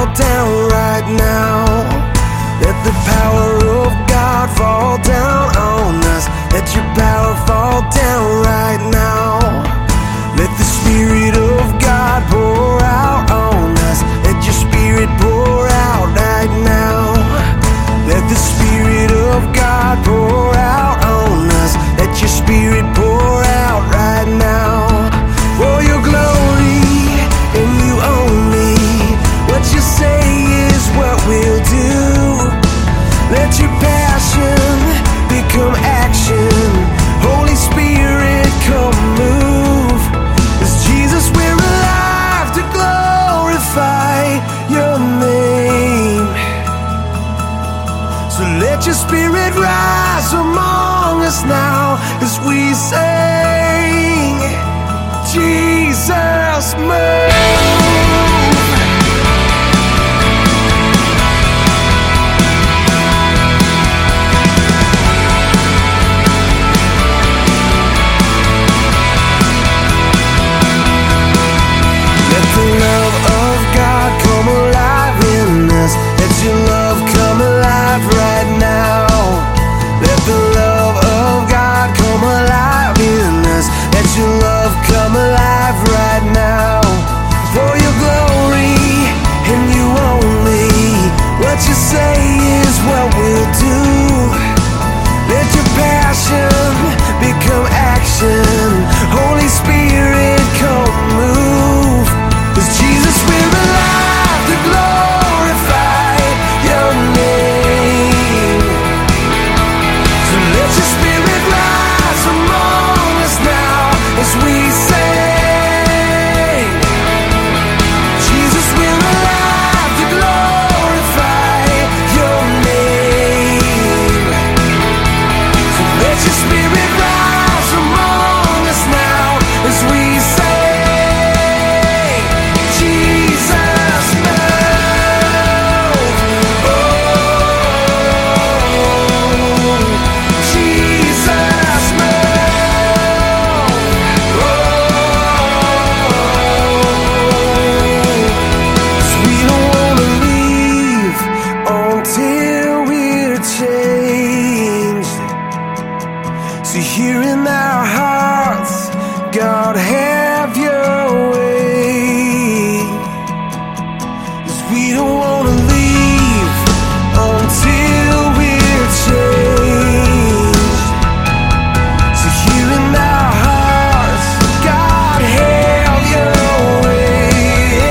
fall down right now. Let the power of God fall down on us. Let your power fall down right now. Let the Spirit of God pour out on us. Let your Spirit pour out right now. Let the Spirit of God pour out on us. Let your Spirit pour out right now. For your glory and you only. What you say is what we'll do. Let your passion become action. Holy Spirit, come move. 'Cause Jesus, we're alive to glorify your name. So let your Spirit rise among us now as we sing, Jesus, move. Become action. Holy Spirit, come move. 'Cause Jesus, we're alive to glorify your name. So let your Spirit rise among us now as we sing, Jesus, we're alive to glorify your name. So let your Spirit rise among us now as we say, Jesus, move. Oh, Jesus, move. Oh, 'cause we don't wanna leave until we're changed. So here in our hearts, God, have your way. 'Cause we don't wanna leave until we're changed. So here in our hearts, God, have your way.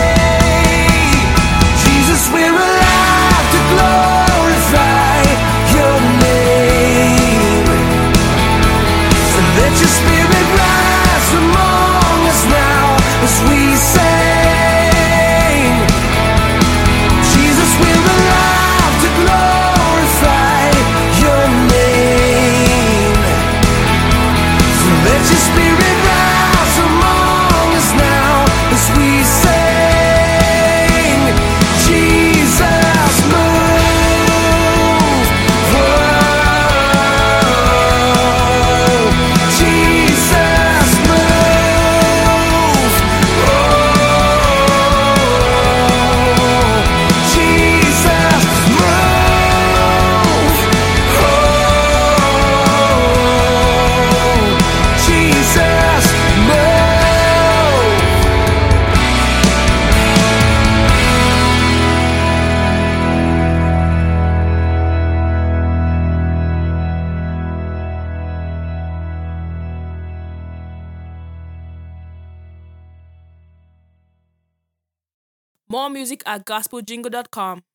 Jesus, we're alive to glorify your name. So let your Spirit rise among us now as we sing, Jesus, we're alive to glorify your name. So let your Spirit rise among us now as we sing, Jesus, move. Whoa, Jesus, move. Oh, Jesus, move. Oh, Jesus, move. More music at gospeljingle.com.